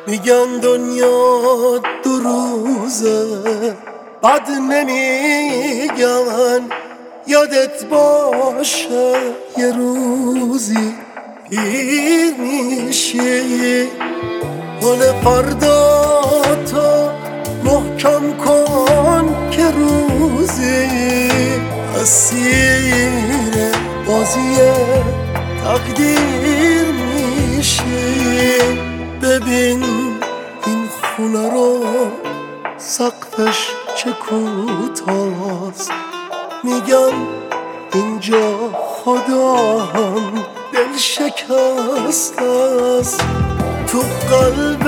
میگن دنیا دو روزه بد نمیگن، یادت باشه یه روزی پیر میشی. حال فردا تو محکم کن که روزی اسیر بازی تقدیر میشی. ببین این خونه رو سقفش چه کوتاست، میگم اینجا خدا هم دل شکست است. تو قلب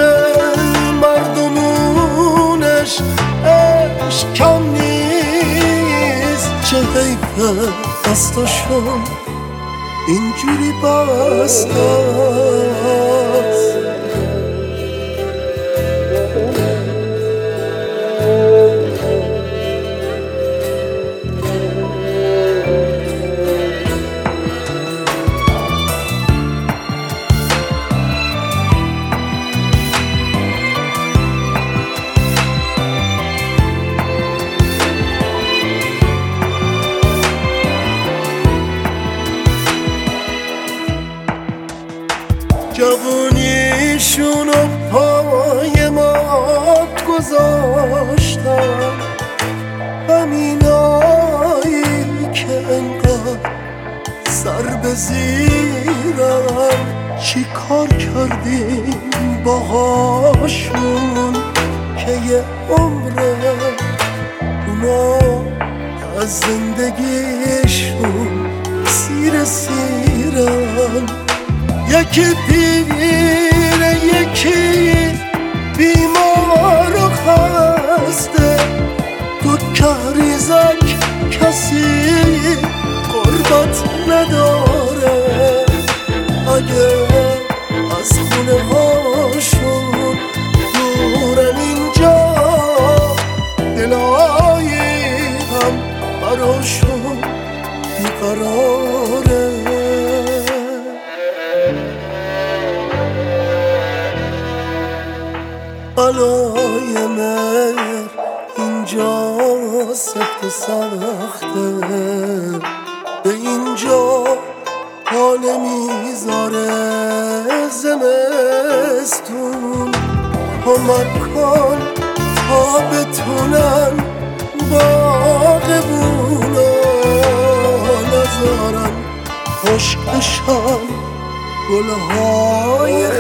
مردمونش عشق کم نیست، چه حیفه دستاشون اینجوری بست است. جوونیشونو پای مات گذاشتن، همینایی که انقدر سر به زیرن. چی کار کردیم باهاشون که یه عمره اونا از زندگیشون سیر سیرن. یکی پیره یکی بیمار و خسته، تو کهریزک کسی قربت نداره. اگه از خونه هاشون دورن اینجا، دلایی هم براشون بیقراره. بلای مهر اینجا سفت و سخته، به اینجا پا نمیذاره زمستون. کمک کن تا بتونن باغبونا نذارن خشک بشن گلهای